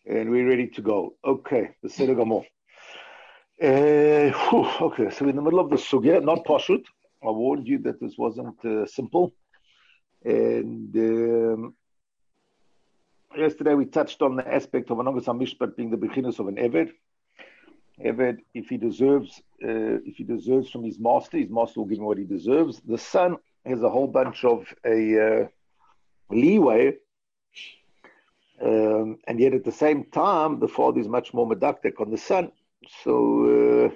And we're ready to go. Okay, the Gomor. Okay, so in the middle of the sugya, not pashut. I warned you that this wasn't simple. And yesterday we touched on the aspect of Anogas HaMishpat being the beginners of an Eved. Eved, if he deserves from his master will give him what he deserves. The son has a whole bunch of a leeway. And yet at the same time, the father is much more medactic on the son. So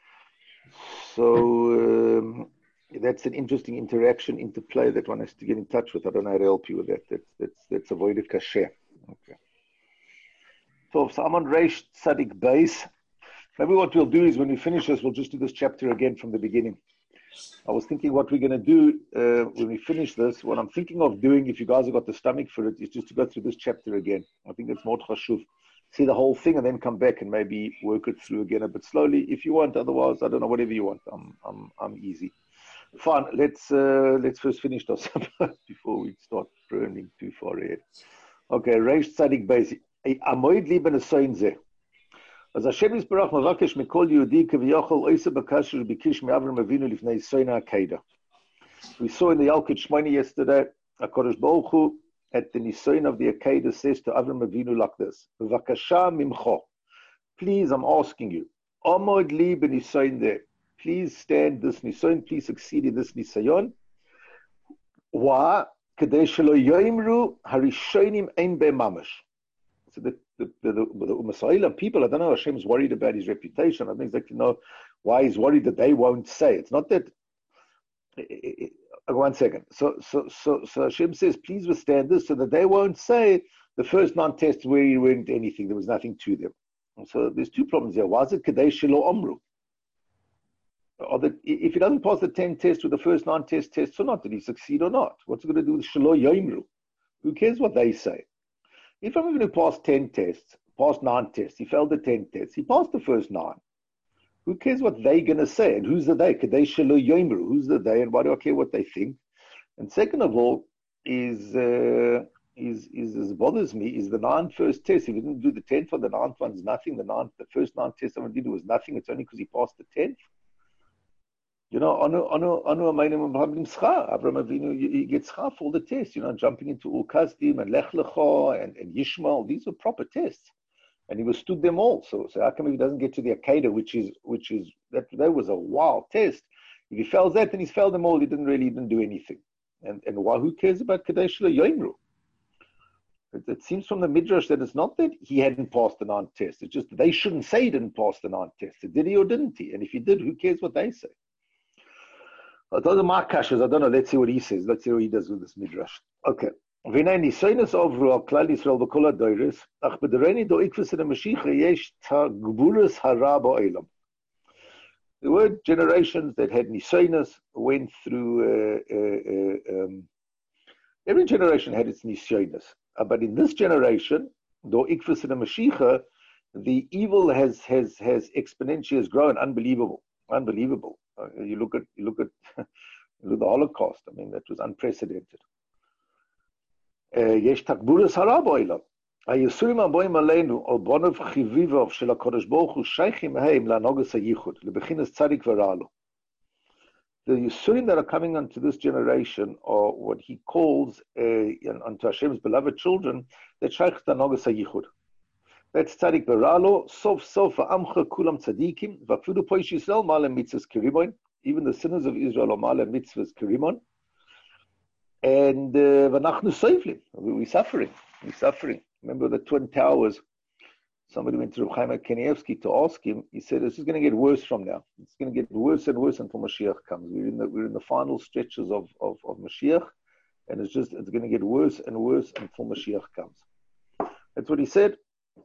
that's an interesting interaction, interplay that one has to get in touch with. I don't know how to help you with that. That's avoided kasher. Okay. So I'm on Reish Tzadik Beis. Maybe what we'll do is when we finish this, we'll just do this chapter again from the beginning. I was thinking what we're going to do when we finish this. What I'm thinking of doing, if you guys have got the stomach for it, is just to go through this chapter again. I think it's more chashuv. See the whole thing and then come back and maybe work it through again a bit slowly if you want. Otherwise, I don't know, whatever you want. I'm easy. Fine. Let's first finish this before we start burning too far ahead. Okay. Reish Tzadik Beis. Amoid li ben asoin zeh. As Hashem Yisbarach mavakesh mikol Yehudi kaviyachol oisa bakasher bikish me'Avram Avinu lifnei soina akeda. We saw in the Yalkut Shmoni yesterday, HaKadosh Baruch Hu at the Nisoin of the Akeda says to Avram Avinu like this: V'vakasha mimcho, please, I'm asking you, Amod li b'nisoin there. Please stand this Nisoin, please succeed in this Nisayon. Why? Kedei shelo yoimru harishonim ein be'mamash. So the Umasailam people, I don't know, Hashem's worried about his reputation. I don't exactly know why he's worried that they won't say. It's not that. 1 second. So Hashem says, please withstand this, so that they won't say the first 9 tests where he weren't anything. There was nothing to them. And so there's 2 problems here. Why is it Kadei Shelo Omru? If he doesn't pass the 10 tests with the first 9 tests or not, did he succeed or not? What's it going to do with Shelo Yomru? Who cares what they say? If I'm going to pass 10 tests, pass 9 tests, he failed the 10 tests, he passed the first 9. Who cares what they're going to say? And who's the they? Kadei Shelo Yomru. Who's the they? And why do I care what they think? And second of all, is as bothers me is the 9 first tests. If he didn't do the 10th one, the 9th one's nothing. The first 9 tests someone did was nothing. It's only because he passed the 10th. You know, Avram Avinu, he gets schar for all the tests. You know, jumping into Ukazdim and Lech Lecha and Yishmael. These were proper tests, and he withstood them all. So how come he doesn't get to the Akeda, which is that was a wild test? If he fails that, then he's failed them all. He didn't really even do anything. And why? Who cares about Kadei Shelo Yomru? It seems from the Midrash that it's not that he hadn't passed the 9 tests. It's just that they shouldn't say he didn't pass the 9 tests. Did he or didn't he? And if he did, who cares what they say? Those are my kashas. I don't know. Let's see what he says. Let's see what he does with this Midrash. Okay. The word generations that had nisoinus went through. Every generation had its nisoinus, but in this generation, the evil has exponentially grown. Unbelievable. You look at the Holocaust. I mean, that was unprecedented. Yesh takburas haraboilam. Hayisurim aboim aleinu al bonav chivivov shel HaKadosh Baruch Hu sheichim heim lanogas hayichud lebechinas tzadik v'ra'alo. The Yisurim that are coming onto this generation are what he calls unto Hashem's beloved children that sheich lanogas hayichud. That's tzadik v'ra'alo. Sof v'amcha kulam tzadikim v'afilu poish Yisrael ma'alem mitzvahs kirimon. Even the sinners of Israel are ma'alem mitzvahs kirimon. And v'nachnu soivlim. We're suffering. Remember the Twin Towers? Somebody went to Reb Chaim Kanievsky to ask him. He said, "This is going to get worse from now. It's going to get worse and worse until Mashiach comes. We're in the final stretches of Mashiach, and it's going to get worse and worse until Mashiach comes." That's what he said.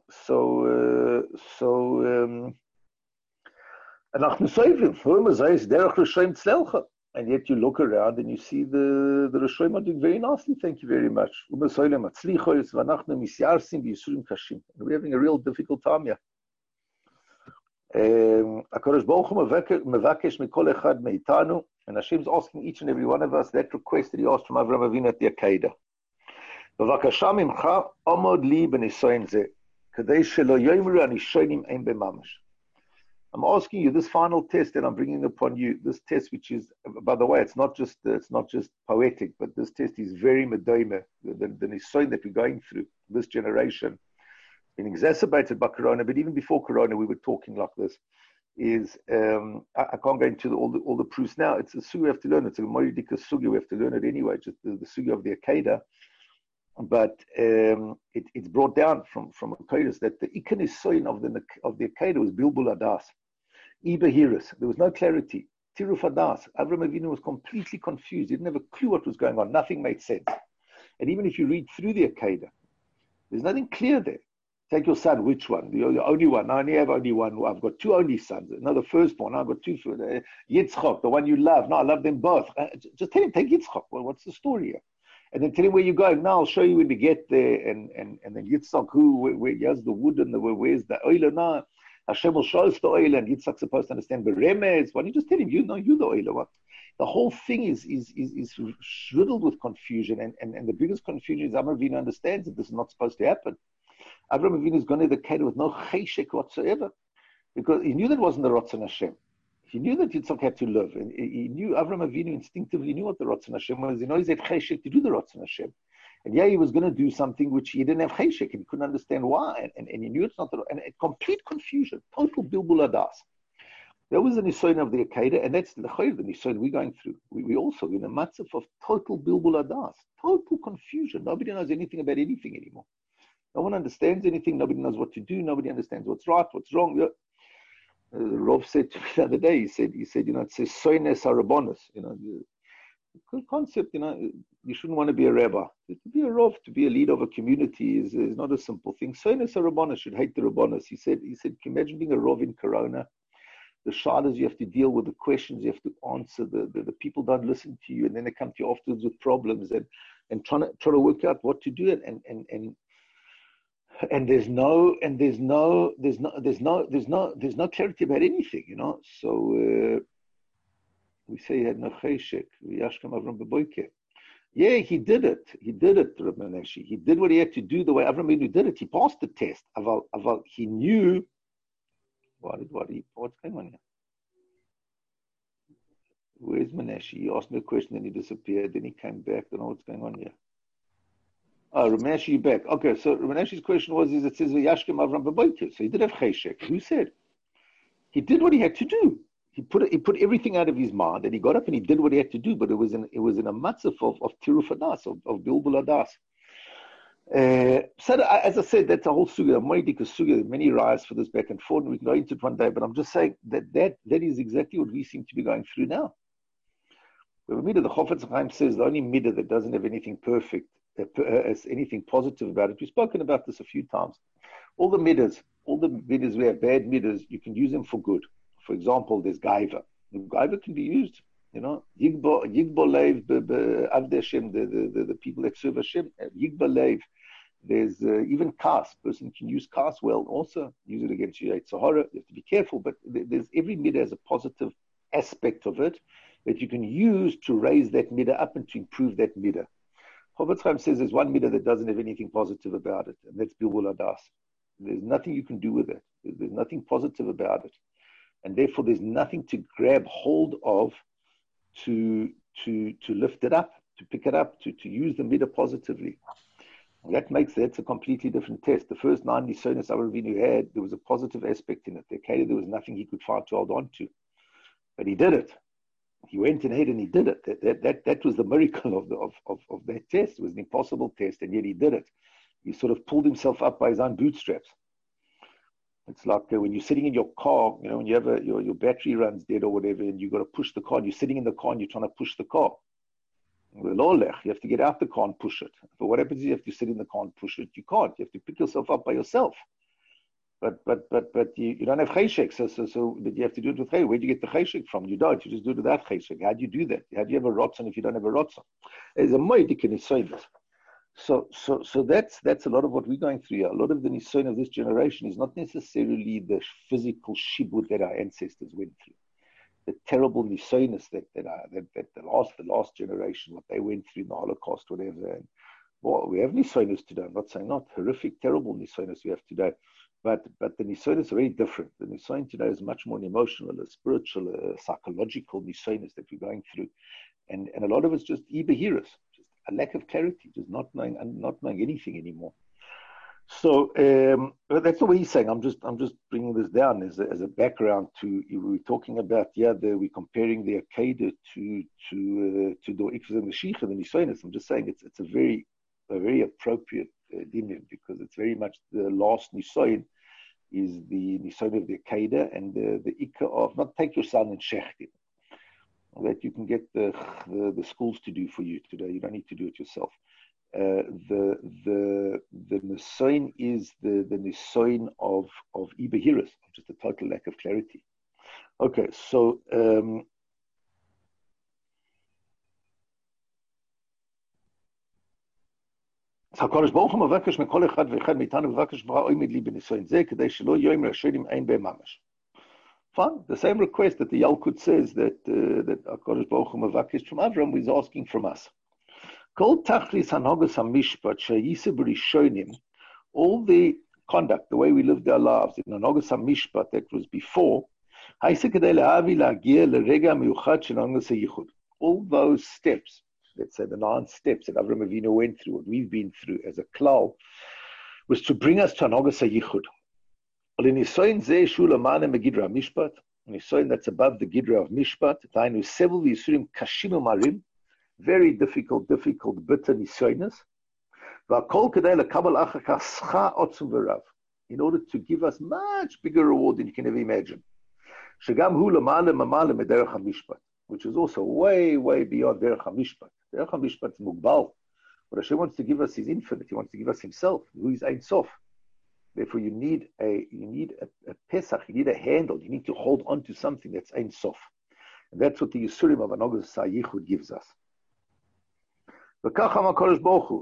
And yet you look around and you see the Rishonim are doing very nicely. Thank you very much. And we're having a real difficult time here. HaKadosh Baruch Hu mevakesh mikol echad meitanu, and Hashem's asking each and every one of us that request that he asked from Avraham Avinu at the Akeda. B'vakasha mimcha amod li b'nisoyin zeh. I'm asking you this final test that I'm bringing upon you. This test, which is, by the way, it's not just poetic, but this test is very medoime. The nisoin that we're going through this generation, been exacerbated by Corona, but even before Corona, we were talking like this. I can't go into all the proofs now. It's a sugi we have to learn. It's a moridika sugi. We have to learn it anyway. Just the sugi of the Akedah. But it's brought down from Akedah that the ikanisoin of the Akedah was bilbul adas. Ibahiris. There was no clarity. Tiruf Adas. Avram Avinu was completely confused. He didn't have a clue what was going on. Nothing made sense. And even if you read through the Akedah, there's nothing clear there. Take your son, which one? The only one. I only have only one. I've got two only sons. No, the firstborn. I've got two. Yitzchak, the one you love. No, I love them both. Just tell him, take Yitzchak. Well, what's the story here? And then tell him where you're going. Now I'll show you when we get there. And then Yitzchak, where he has the wood and where's the oil? Now Hashem will show us the oil, and Yitzchak's supposed to understand Beremez. Why don't you just tell him, you're the oil? What? The whole thing is riddled with confusion, and the biggest confusion is Avram Avinu understands that this is not supposed to happen. Avram Avinu is going to the Kedar with no cheshek whatsoever, because he knew that wasn't the Ratzon Hashem. He knew that Yitzchak had to live, and he knew Avram Avinu instinctively knew what the Ratzon Hashem was. He knows he had cheshek to do the Ratzon Hashem. And yeah, he was going to do something which he didn't have cheshek, and he couldn't understand why. And he knew it's not and complete confusion, total bilbul adas. That was the nisoin of the Akedah, and that's the nisoin we're going through. We also in a matzah of total bilbul adas, total confusion. Nobody knows anything about anything anymore. No one understands anything. Nobody knows what to do. Nobody understands what's right, what's wrong. Rav said to me the other day. He said, it says soines harabonis. Good concept. You shouldn't want to be a rabbi. To be a rav, to be a leader of a community is not a simple thing. Soines harabonis should hate the rabbonis. He said, can you imagine being a rav in Corona? The shadas you have to deal with, the questions you have to answer, the people don't listen to you, and then they come to you afterwards with problems and trying to work out what to do, and there's no clarity about anything, So we say he had no cheshek. Yeah, he did it. Reb Menashe. He did what he had to do the way Avram Avinu did it. He passed the test. Aval he knew. What's going on here? Where's Menashe? He asked me a question, then he disappeared. Then he came back. I don't know what's going on here. Oh, Ramesh, you back. Okay, so Ramesh's question was, it says, Yashkem Avram B'Boker. So he did have cheshek. Who said? He did what he had to do. He put everything out of his mind, and he got up and he did what he had to do, but it was in a matzah of tiruf adas, of bilbul adas. So as I said, that's a whole sugya, a moedika sugya, many rise for this back and forth, and we can go into it one day, but I'm just saying that is exactly what we seem to be going through now. The Chofetz Chaim says the only midah that doesn't have anything perfect, as anything positive about it. We've spoken about this a few times. All the middas we have bad middas, you can use them for good. For example, there's gaiva. Gaiva can be used, Yigbo leiv avdei Hashem, the people that serve Hashem. Yigbo leiv. There's even kas. Person can use kas well. Also use it against Yetzer Hara. You have to be careful, but there's every midah has a positive aspect of it that you can use to raise that midah up and to improve that midah. Chofetz Chaim says there's one midah that doesn't have anything positive about it, and that's bilbul adas. There's nothing you can do with it. There's nothing positive about it, and therefore there's nothing to grab hold of to lift it up, to pick it up, to use the midah positively. That's a completely different test. The first 9 nisonos Avram Avinu had, there was a positive aspect in it. There was nothing he could find to hold on to, but he did it. He went ahead and he did it. That was the miracle of that test. It was an impossible test, and yet he did it. He sort of pulled himself up by his own bootstraps. It's like when you're sitting in your car, when you have your battery runs dead or whatever, and you've got to push the car, and you're sitting in the car and you're trying to push the car. You have to get out the car and push it. But what happens is you have to sit in the car and push it. You can't. You have to pick yourself up by yourself. But you don't have cheshek, so but you have to do it with cheshek. Where do you get the cheshek from? You don't. You just do it without cheshek. How do you do that? How do you have a rotzon if you don't have a rotzon? There's a moedik in nisonos. So that's a lot of what we're going through here. A lot of the nisonos of this generation is not necessarily the physical shibud that our ancestors went through. The terrible nisonos that the last generation, what they went through in the Holocaust, whatever. Well, we have nisoinus today. I'm not saying not horrific, terrible nisoinus we have today, but the nisoinus are very different. The nisoin today is much more an emotional, a spiritual, a psychological nisoinus that we're going through, and a lot of it's just ibehiras, just a lack of clarity, just not knowing anything anymore. So that's the way he's saying. I'm just bringing this down as a background to we're talking about. We're comparing the Akedah to the Ikvaz and the Mashiach and the Nisoinus. I'm just saying it's a very appropriate dinim, because it's very much the last Nisoin is the Nisoin of the Akedah, and the Ikka of not take your son and shecht that you can get the schools to do for you today. You don't need to do it yourself. The nisoin is the nisoin of ibehiras, just a total lack of clarity. Okay, so HaKadosh Baruch Hu mevakesh mikol echad ve'echad meitanu mevakesh bara oimid li b'nisoin zeh kedei shelo yoim rashonim ein be'mamash. Fine, the same request that the Yalkut says that HaKadosh Baruch Hu mevakesh from Avram is asking from us. All the conduct, the way we lived our lives in Hanogas HaMishpat that was before, all those steps, let's say the 9 steps that Avraham Avinu went through, what we've been through as a klal, was to bring us to Hanogas HaYichud. Nisoin that's above the Gidra of Mishpat, very difficult, bitter nisoinus. In order to give us much bigger reward than you can ever imagine. Which is also way, way beyond Derech HaMishpat. Derech HaMishpat is mugbal. What Hashem wants to give us is infinite. He wants to give us Himself, who is Ein Sof. Therefore, you need a Pesach, you need a handle, you need to hold on to something that's Ein Sof. And that's what the Yisurim of Hanogas HaYichud gives us. What I really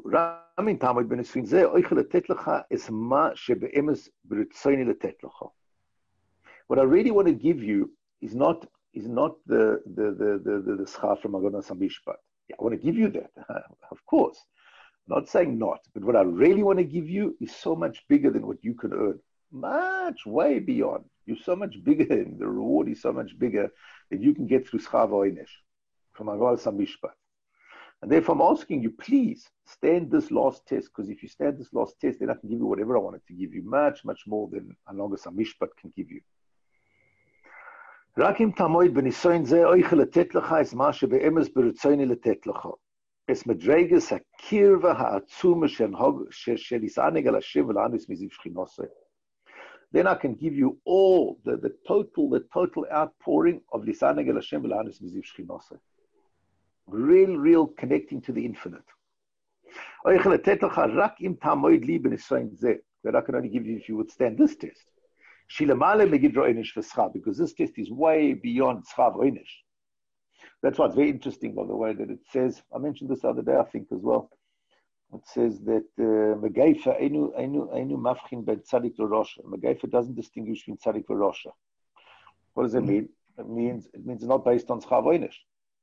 want to give you is not the schar from Haggadah HaMishpat. Yeah, I want to give you that, of course. I'm not saying not, but what I really want to give you is so much bigger than what you can earn. Much, way beyond. You're so much bigger, and the reward is so much bigger that you can get through schar v'oinesh from Haggadah HaMishpat. And therefore, I'm asking you, please stand this last test, because if you stand this last test, then I can give you whatever I wanted to give you, much, much more than Hanogas HaMishpat can give you. רק אם תעמוד בניסיון זה, אויכל לתת לך את מה שבאמס ברצוני לתת לך. את מדרגת הקרבה העצומה של ישענג על השם ולענוס מזיו שכינוסי. Then I can give you all the total outpouring of ישענג על השם ולענוס מזיו שכינוסי. Real connecting to the infinite. אויכל לתת לך רק אם תעמוד לי בניסיון זה. That I can only give you if you would stand this test. Because this test is way beyond schar v'onesh. That's why it's very interesting, by the way, that it says, I mentioned this the other day, I think, as well. It says that Megaifa einu mafchin ben tzadik l'rosha. Megaifa doesn't distinguish between tzadik and rosha. What does it mean? It means it's not based on schar v'onesh.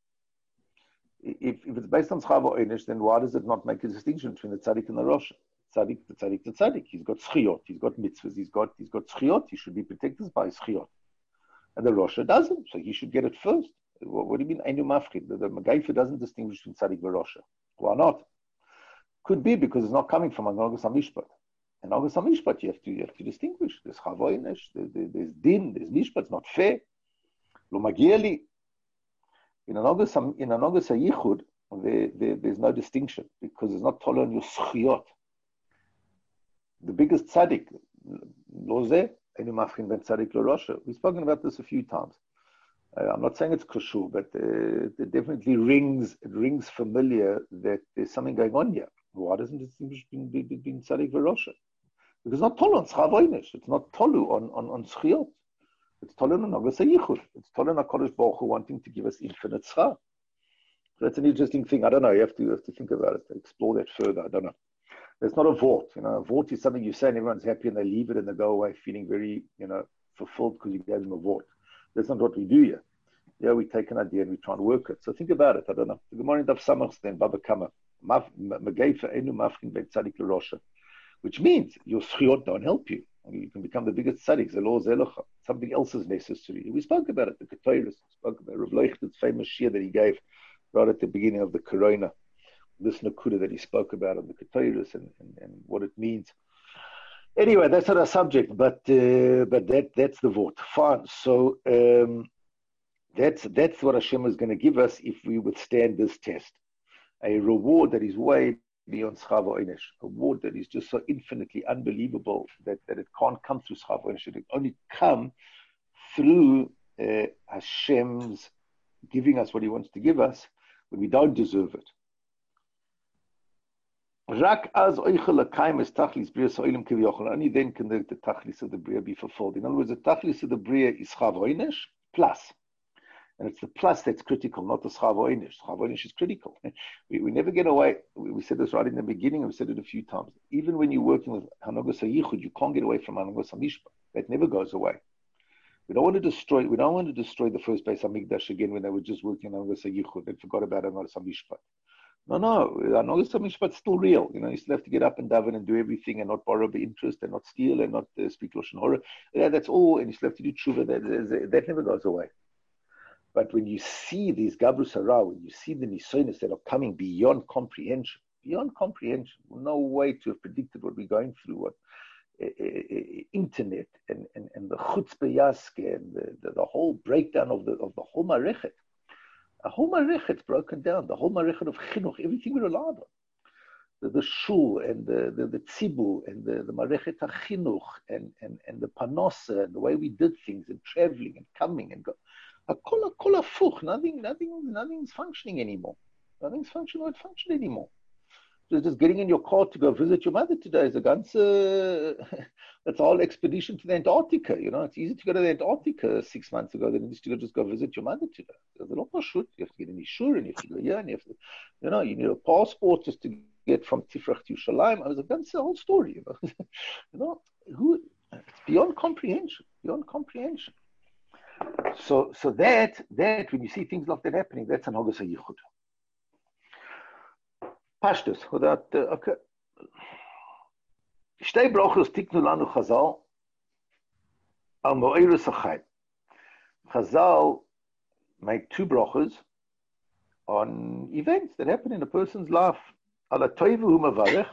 If it's based on schar v'onesh, then why does it not make a distinction between the tzadik and the rosha? The tzaddik. He's got schiyot, he's got mitzvahs, he's got schiyot, he should be protected by his schiyot. And the Rosha doesn't, so he should get it first. What do you mean, Einu Mafchid? The Megaifa doesn't distinguish between tzaddik and Rosha. Why not? Could be because it's not coming from Hanogas HaMishpat. And Hanogas HaMishpat, you have to distinguish. There's chavoinesh, there's din, there's mishpat, it's not fair. Lo magieli. In Hanogas HaYichud, there's no distinction because it's not tolerant your schiyot. The biggest tzaddik, Lozeh, Einu Mafchin ben Tzaddik l'Rosha. We've spoken about this a few times. I'm not saying it's kosher, but it definitely rings familiar that there's something going on here. Why doesn't it distinguish between Tzaddik and Rosha? Because it's not tolu on schar v'onesh. It's not tolu on schiyot. It's tolu on Hanogas HaYichud. It's tolu on HaKadosh Baruch Hu wanting to give us infinite schar. That's an interesting thing. I don't know. You have to think about it, explore that further. I don't know. It's not a vort. A vort is something you say and everyone's happy and they leave it and they go away feeling very, fulfilled because you gave them a vort. That's not what we do here. Yeah, we take an idea and we try and work it. So think about it. I don't know. Good morning, Daf Samachs, then Baba Kama. which means your zchiyot don't help you. You can become the biggest tzaddik. Something else is necessary. We spoke about it, the Ketores. We spoke about Rav Leucht's famous shir that he gave right at the beginning of the Corona. This Nakuda that he spoke about on the Ketores and what it means. Anyway, that's not our subject, but that's the vort. Fine. So that's what Hashem is going to give us if we withstand this test. A reward that is way beyond Schar V'Onesh, a reward that is just so infinitely unbelievable that it can't come through Schar V'Onesh. It can only come through Hashem's giving us what He wants to give us when we don't deserve it. Only then can the tachlis of the bria be fulfilled. In other words, the tachlis of the bria is Schar V'Onesh plus. And it's the plus that's critical, not the Schar V'Onesh. Schar V'Onesh is critical. We never get away. We said this right in the beginning, and we said it a few times. Even when you're working with Hanogos HaYichud, you can't get away from Hanogos HaMishpat. That never goes away. We don't want to destroy the first base Hamikdash again when they were just working on Hanogos HaYichud and forgot about Hanogos HaMishpat. No, Hanogos HaMishpat is still real. You still have to get up and daven and do everything and not borrow the interest and not steal and not speak Lashon Hara. That's all, and you still have to do tshuva. That never goes away. But when you see these Gabrus Hara, when you see the Nisonis that are coming beyond comprehension, no way to have predicted what we're going through, what internet and the Chutzpah Yaske and the whole breakdown of the whole Marechet. A whole Marechet's broken down, the whole Marechet of Chinuch, everything we rely on. The Shul and the Tzibur and the Marechet HaChinuch and the Panosa and the way we did things and traveling and coming and go. Nothing's functioning anymore. Nothing's functioning anymore. Just getting in your car to go visit your mother today is that's a whole expedition to the Antarctica. It's easy to go to the Antarctica 6 months ago than it is to just go visit your mother today. There's a lot more shoot. You have to get an Ishur and you have to go here and you have to, you need a passport just to get from Tifrach to Yerushalayim. That's the whole story. It's beyond comprehension. So that when you see things like that happening, that's an Hanogos HaYichud. Pashtus, without okay. Shtei brachos tiknu lanu Chazal al mo'eirus hachayim. Chazal made 2 brachos on events that happen in a person's life. Ala toivu hu mavarech,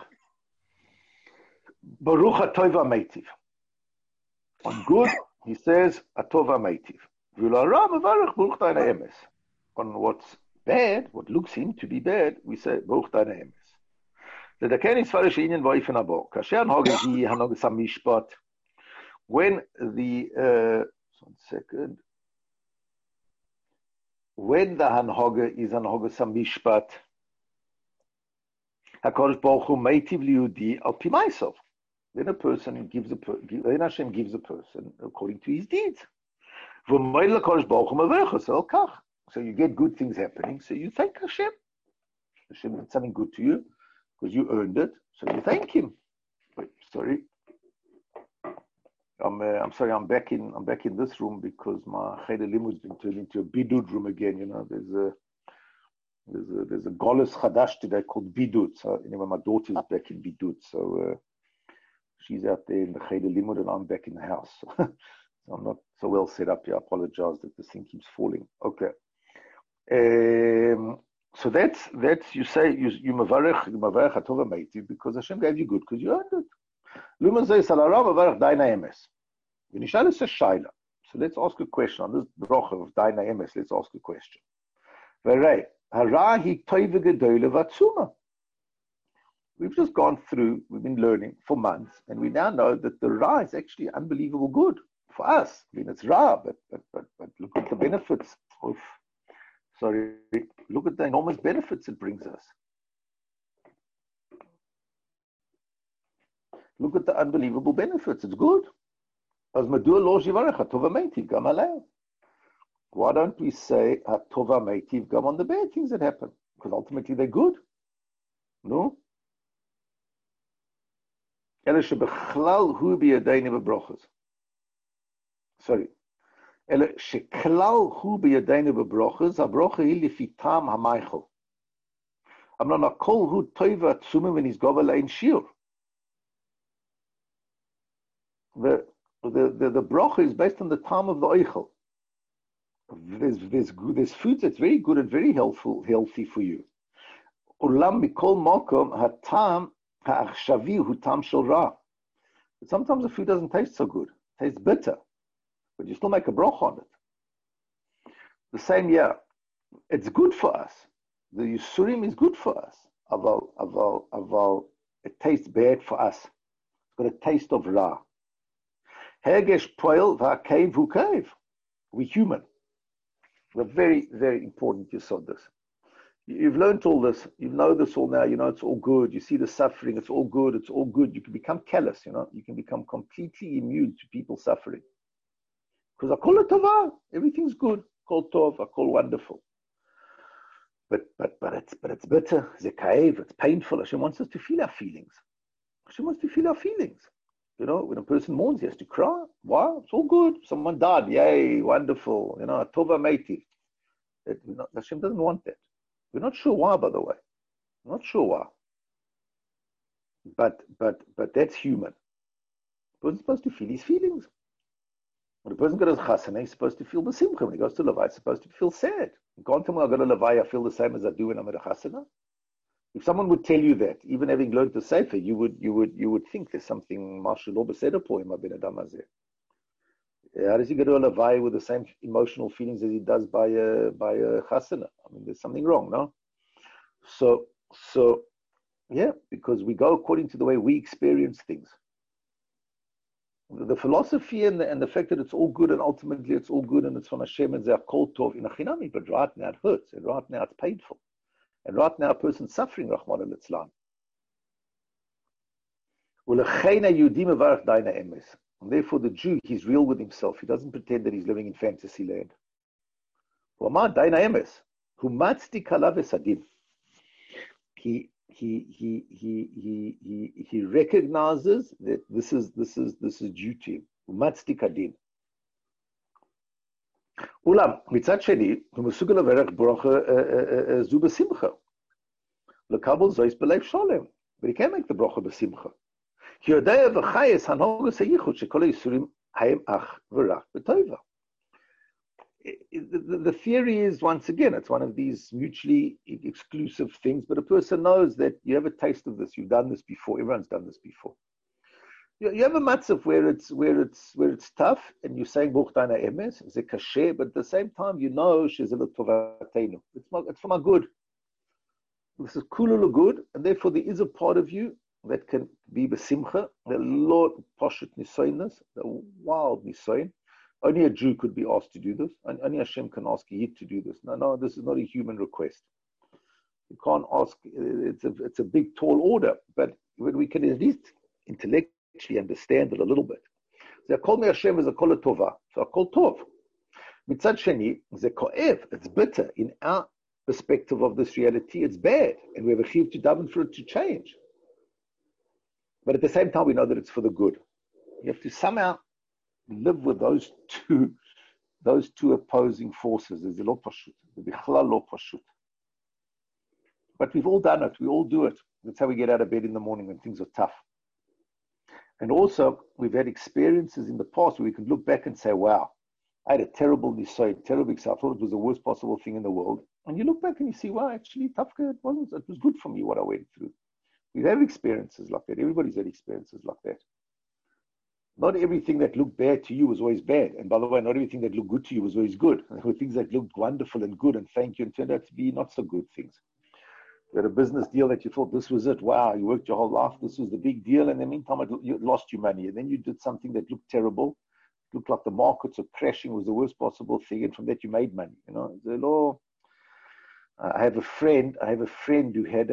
baruch ha-toiv ha-meitiv. On good, he says, atov ha-meitiv. V'lo ra mavarech baruch deina emes. On what's bad, what looks him to be bad, we say, baruch deina emes. The Dakenis Farish Inyan V'oifen habo. Kasher Hanogos hi Hanogos HaMishpat. When the Hanhoga is Hanogos HaMishpat, HaKadosh Baruch Hu meitiv liyudi al pi ma'asav. Then Hashem gives a person according to his deeds. So you get good things happening, so you thank Hashem. Hashem did something good to you because you earned it, so you thank Him. Wait, sorry. I'm sorry. I'm back in this room because my Cheder Limud's been turned into a bidud room again. There's a Goles Chadash today called bidud. So anyway, my daughter's back in bidud, so she's out there in the Cheder Limud and I'm back in the house. So I'm not so well set up here. I apologize that this thing keeps falling. Okay. So that's you say you mavarech atov ha-meitiv because Hashem gave you good because you earned it. Lumen says salara mavarech daina emes. V'nishal is a shaila. So let's ask a question on this bracha of daina emes. Let's ask a question. V'rei hara hi toiv gedoyle v'atzuma. We've just gone through. We've been learning for months, and we now know that the ra is actually unbelievable good for us. I mean, it's ra, but look at the benefits of. Look at the enormous benefits it brings us. Look at the unbelievable benefits. It's good. Why don't we say Hatova Meitiv Gam on the bad things that happen? Because ultimately they're good. No? Sorry. אלא שכלל הוא בידינו בברוכס, הברוכה היא לפי טעם המייכל. Amnon Kol Hu Toiva Tsumim when he's Govel Ein Shir. The bracha is based on the time of the Eichel. There's food that's very good and very healthy for you. Ulam mikol makom hatam ha'achshavi hu tam shel ra. But sometimes the food doesn't taste so good. It tastes bitter. But you still make a bracha on it. The same year, it's good for us. The Yisurim is good for us. Aval, it tastes bad for us. It's got a taste of ra. Hergesh poil v'akev hu kev. We're human. We're very, very important you saw this. You've learned all this. You know this all now. You know it's all good. You see the suffering. It's all good. It's all good. You can become callous, you know. You can become completely immune to people suffering. Because Akol Tova, everything's good. Akol Tov, Akol wonderful. But it's bitter. Zekaev, it's painful. Hashem wants us to feel our feelings. Hashem wants to feel our feelings. You know, when a person mourns, he has to cry. Why? It's all good. Someone died. Yay, wonderful. You know, Tova Meiti. Hashem doesn't want that. We're not sure why, by the way. Not sure why. But that's human. The person's supposed to feel his feelings. When a person goes to chasana, he's supposed to feel the simcha. When he goes to levaya, he's supposed to feel sad. You can't tell me I go to levaya, I feel the same as I do when I'm at a chasana. If someone would tell you that, even having learned the sefer, you would think there's something Marshal Obeseda poem Ben Adam Hazeh. How does he go to a levaya with the same emotional feelings as he does by a chasana? I mean, there's something wrong, no? So yeah, because we go according to the way we experience things. The philosophy and the fact that it's all good and ultimately it's all good and it's from Hashem and Zakol Tov in Achinami, but right now it hurts and right now it's painful. And right now a person's suffering, Rahman al-Islam. And therefore the Jew, he's real with himself. He doesn't pretend that he's living in fantasy land. He recognizes that this is due to him. Umatzdik adin. Ulam mitzad sheni hu mesugel levarach bracha zu besimcha. Lekabel zois belev shalom. But he can't make the bracha besimcha. Ki yodei v'chayes hanogus hayichud shekol yisurim hayim ach v'rach b'toiva. The theory is, once again, it's one of these mutually exclusive things, but a person knows that you have a taste of this, you've done this before, everyone's done this before. You have a matzav where it's tough, and you're saying Buch Deiner Emes, it's a kasher, but at the same time, you know it's for my good. This is kululu good, and therefore there is a part of you that can be besimcha, the Lord poshut nisoinus, the wild nisoin. Only a Jew could be asked to do this. And only Hashem can ask a Yid to do this. No, this is not a human request. You can't ask, it's a big, tall order, but when we can at least intellectually understand it a little bit. They call me Hashem as a kol tova. So a kol tov. Mitzad sheni, ze ko'ev, it's bitter. In our perspective of this reality, it's bad. And we have a chiv to daven for it to change. But at the same time, we know that it's for the good. You have to somehow live with those two opposing forces. There's the lo pashut, the bichlal lo pashut. But we've all done it. We all do it. That's how we get out of bed in the morning when things are tough. And also, we've had experiences in the past where we can look back and say, wow, I had a terrible nisoy, terrible exam. I thought it was the worst possible thing in the world. And you look back and you see, wow, actually, it was good for me what I went through. We have experiences like that. Everybody's had experiences like that. Not everything that looked bad to you was always bad. And by the way, not everything that looked good to you was always good. There were things that looked wonderful and good and thank you and turned out to be not so good things. You had a business deal that you thought this was it. Wow, you worked your whole life. This was the big deal. And in the meantime, you lost your money. And then you did something that looked terrible. It looked like the markets were crashing. It was the worst possible thing. And from that, you made money. You know, the law. I have a friend who had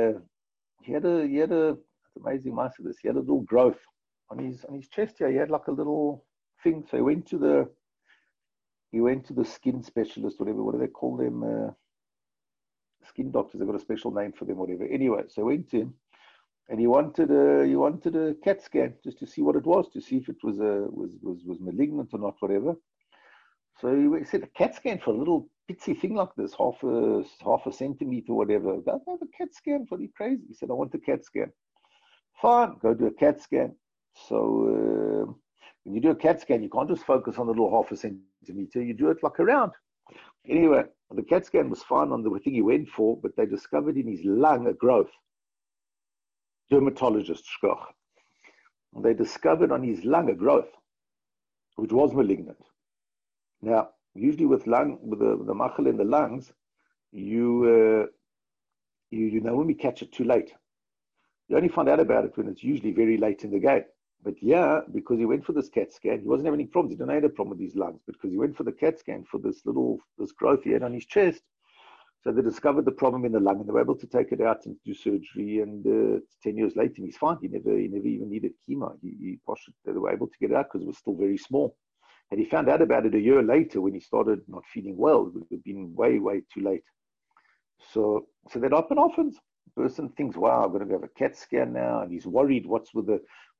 it's amazing, this. He had a little growth on his chest here. He had like a little thing. So he went to the skin specialist, whatever. What do they call them? Skin doctors. They've got a special name for them, whatever. Anyway, so I went to him, and he wanted a CAT scan just to see what it was, to see if it was malignant or not, whatever. So he said, a CAT scan for a little pitsy thing like this, half a centimeter, whatever. Don't have a CAT scan for you crazy. He said, I want a CAT scan. Fine, go do a CAT scan. So when you do a CAT scan, you can't just focus on the little half a centimeter. You do it like around. Anyway, the CAT scan was fine on the thing he went for, but they discovered in his lung a growth. Dermatologist, Shkoch. They discovered on his lung a growth, which was malignant. Now, usually with the machel in the lungs, you know when we catch it too late. You only find out about it when it's usually very late in the game. But yeah, because he went for this CAT scan, he wasn't having any problems. He didn't have a problem with his lungs, but because he went for the CAT scan for this growth he had on his chest. So they discovered the problem in the lung, and they were able to take it out and do surgery. And 10 years later, and he's fine. He never even needed chemo. They were able to get it out because it was still very small. And he found out about it a year later when he started not feeling well. It would have been way, way too late. So that often the person thinks, wow, I'm going to go have a CAT scan now, and he's worried what's with the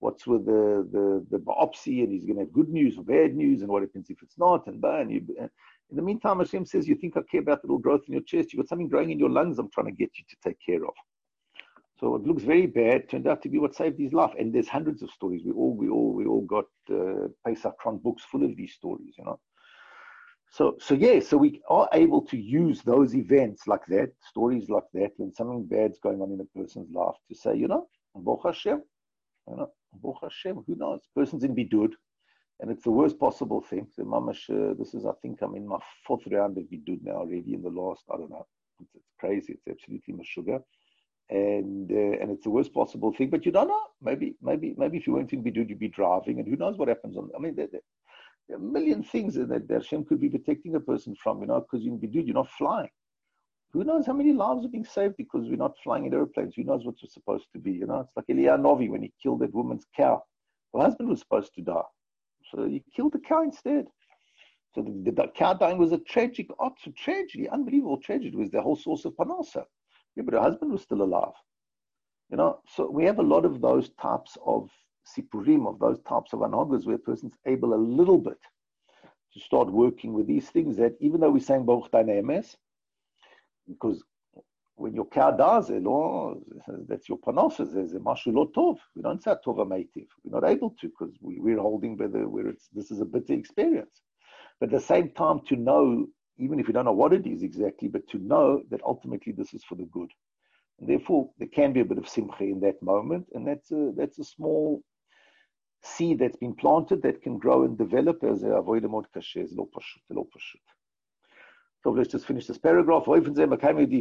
biopsy, and he's going to have good news or bad news, and what happens if it's not, and in the meantime, Hashem says, you think I care about the little growth in your chest, you've got something growing in your lungs I'm trying to get you to take care of. So it looks very bad, turned out to be what saved his life. And there's hundreds of stories. We all got Pesach Tron books full of these stories, you know. So we are able to use those events like that, stories like that, when something bad's going on in a person's life, to say, you know, Baruch Hashem, Baruch Hashem, who knows? Person's in Bidud, and it's the worst possible thing. So, Mamash, this is, I think I'm in my 4th round of Bidud now already in the last, I don't know, it's crazy, it's absolutely mashuga. And it's the worst possible thing, but you don't know. Maybe if you weren't in Bidud, you'd be driving, and who knows what happens on, I mean, there are a million things that Hashem could be protecting a person from, you know, because in Bidud, you're not flying. Who knows how many lives are being saved because we're not flying in airplanes? Who knows what we're supposed to be? You know, it's like Eliyahu Novi when he killed that woman's cow. Her husband was supposed to die, so he killed the cow instead. So the cow dying was a tragic, tragedy, unbelievable tragedy. It was the whole source of Panasa. Yeah, but her husband was still alive. You know, so we have a lot of those types of sipurim, of those types of anhagas, where a person's able a little bit to start working with these things that, even though we're saying Baruch Danei Emes, because when your cow dies, that's your panosas. There's a mashu lo tov. We don't say tova meitiv. We're not able to because we're holding by this is a bitter experience. But at the same time, to know, even if we don't know what it is exactly, but to know that ultimately this is for the good. And therefore, there can be a bit of simcha in that moment, and that's a small seed that's been planted that can grow and develop as a avodah mod kasher, lo pashut. So let's just finish this paragraph. There's that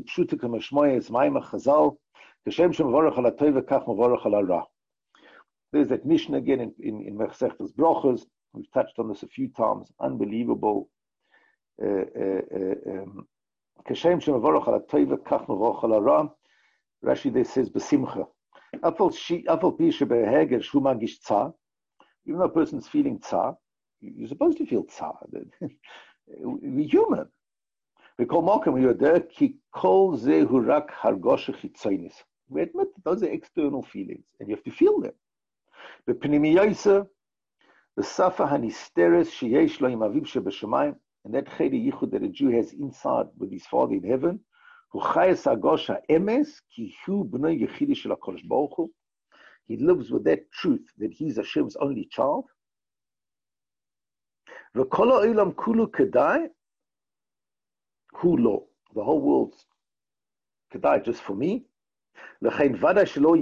mission again in Masechtas Brachos. We've touched on this a few times. Unbelievable. Rashi there says besimcha. Even though a person's feeling tsar, you're supposed to feel tsar. We're human. We call Malcolm, we admit that those are external feelings, and you have to feel them. And that chedi yichud that a Jew has inside with his Father in heaven, he lives with that truth that he's Hashem's only child. The whole world's kedai just for me. Therefore,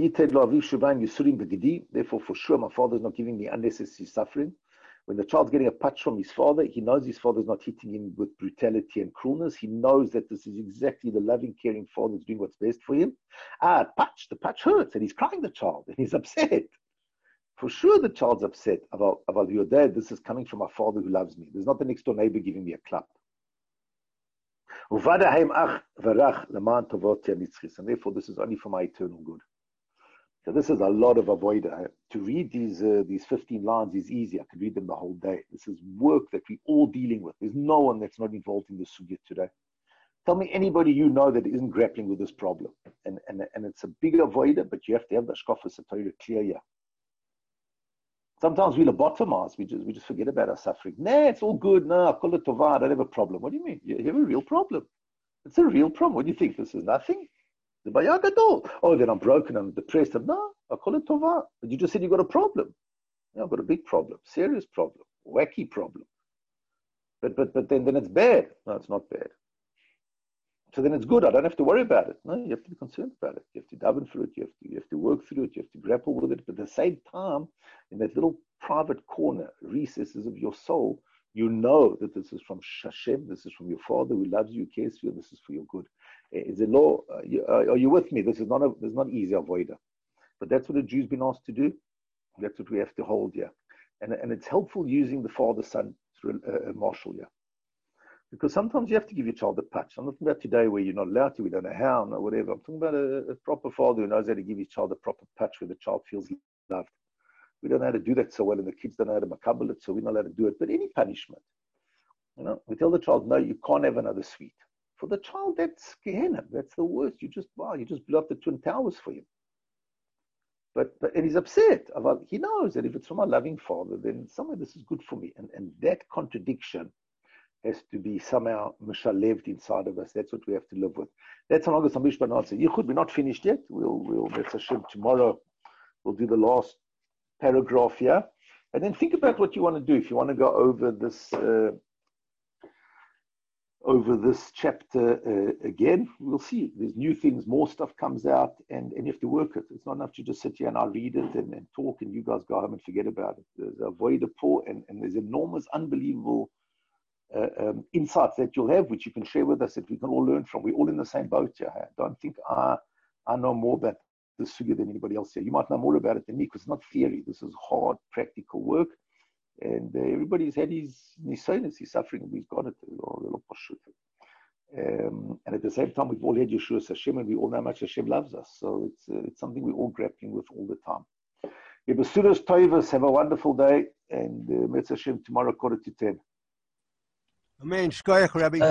for sure, my father is not giving me unnecessary suffering. When the child's getting a patch from his father, he knows his father's not hitting him with brutality and cruelness. He knows that this is exactly the loving, caring father that's doing what's best for him. The patch hurts, and he's crying, the child, and he's upset. For sure, the child's upset about your dad. This is coming from a father who loves me. There's not the next door neighbor giving me a clap. And therefore, this is only for my eternal good. So this is a lot of avodah. To read these 15 lines is easy. I could read them the whole day. This is work that we're all dealing with. There's no one that's not involved in this sugya today. Tell me anybody you know that isn't grappling with this problem. And it's a big avodah, but you have to have the shkafas Torah clear here. Sometimes we lobotomize. We just forget about our suffering. Nah, it's all good. No, I call it tova. I don't have a problem. What do you mean? You have a real problem. It's a real problem. What do you think? This is nothing? Oh, then I'm broken. I'm depressed. No, I call it tova. But you just said you got a problem. Yeah, I've got a big problem, serious problem, wacky problem. But then it's bad. No, it's not bad. So then it's good. I don't have to worry about it. No, you have to be concerned about it. You have to daven through it. You have to work through it. You have to grapple with it. But at the same time, in that little private corner, recesses of your soul, you know that this is from Hashem. This is from your Father who loves you, cares for you. This is for your good. Is the law? Are you with me? This is not easy avoider. But that's what a Jew's been asked to do. That's what we have to hold here. And it's helpful using the Father, Son, through a marshal here. Because sometimes you have to give your child a touch. I'm not talking about today where you're not allowed to, we don't know how, or whatever. I'm talking about a proper father who knows how to give his child a proper touch where the child feels loved. We don't know how to do that so well, and the kids don't know how to makabel it, so we're not allowed to do it. But any punishment, we tell the child, no, you can't have another sweet. For the child, that's Gehenna. That's the worst. You just blew up the Twin Towers for him. And he's upset. He knows that if it's from a loving father, then somehow this is good for me. And that contradiction has to be somehow mishaleved inside of us. That's what we have to live with. That's an August Ambish Banatze. Yichud, we're not finished yet. We'll Metz Hashem tomorrow. We'll do the last paragraph here. And then think about what you want to do. If you want to go over this chapter again, we'll see. There's new things, more stuff comes out, and you have to work it. It's not enough to just sit here and I read it and talk, and you guys go home and forget about it. There's a void of poor, and there's enormous, unbelievable insights that you'll have, which you can share with us, that we can all learn from. We're all in the same boat here. Don't think I know more about this figure than anybody else here. You might know more about it than me, because it's not theory. This is hard, practical work. And everybody's had his nisaynus, his suffering, and we've got it. And at the same time, we've all had Yeshua Hashem, and we all know how much Hashem loves us. So it's something we're all grappling with all the time. Besudas Toivas, have a wonderful day, and Metz Hashem tomorrow 9:45. Amen. Shkoyach, Rabbi.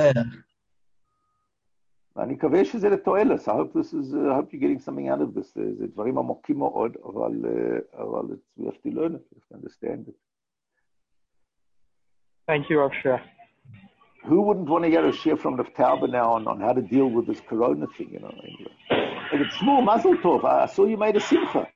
I hope I hope you're getting something out of this. It's very mokim מאוד, אבל we have to learn it, we have to understand it. Thank you, Rav Shia. Who wouldn't want to get a share from the Tauber now on how to deal with this corona thing, Anyway. And it's small, Mazel Tov. I saw you made a simcha.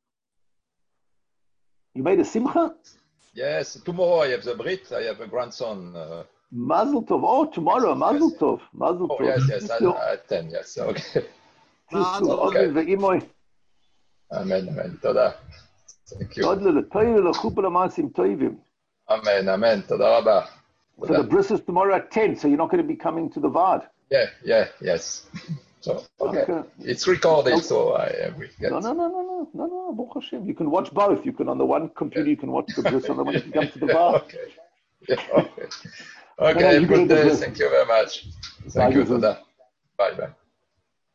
You made a simcha? Yes, tomorrow I have the Brit. I have a grandson. Mazel Tov. Oh, tomorrow, Mazel Tov. Mazel Tov. Oh, yes, at 10, yes. Okay. Okay. Amen. Toda. Thank you. Amen. Toda rabba. So the bris is tomorrow at 10, so you're not going to be coming to the Vard? Yes. So, okay. It's recorded, so I will get... No, Baruch Hashem. You can watch both. You can, on the one computer, you can watch the bris, on the one you can come to the Vard. Okay, have a good day. Thank you very much. Thank you, Toda. Bye.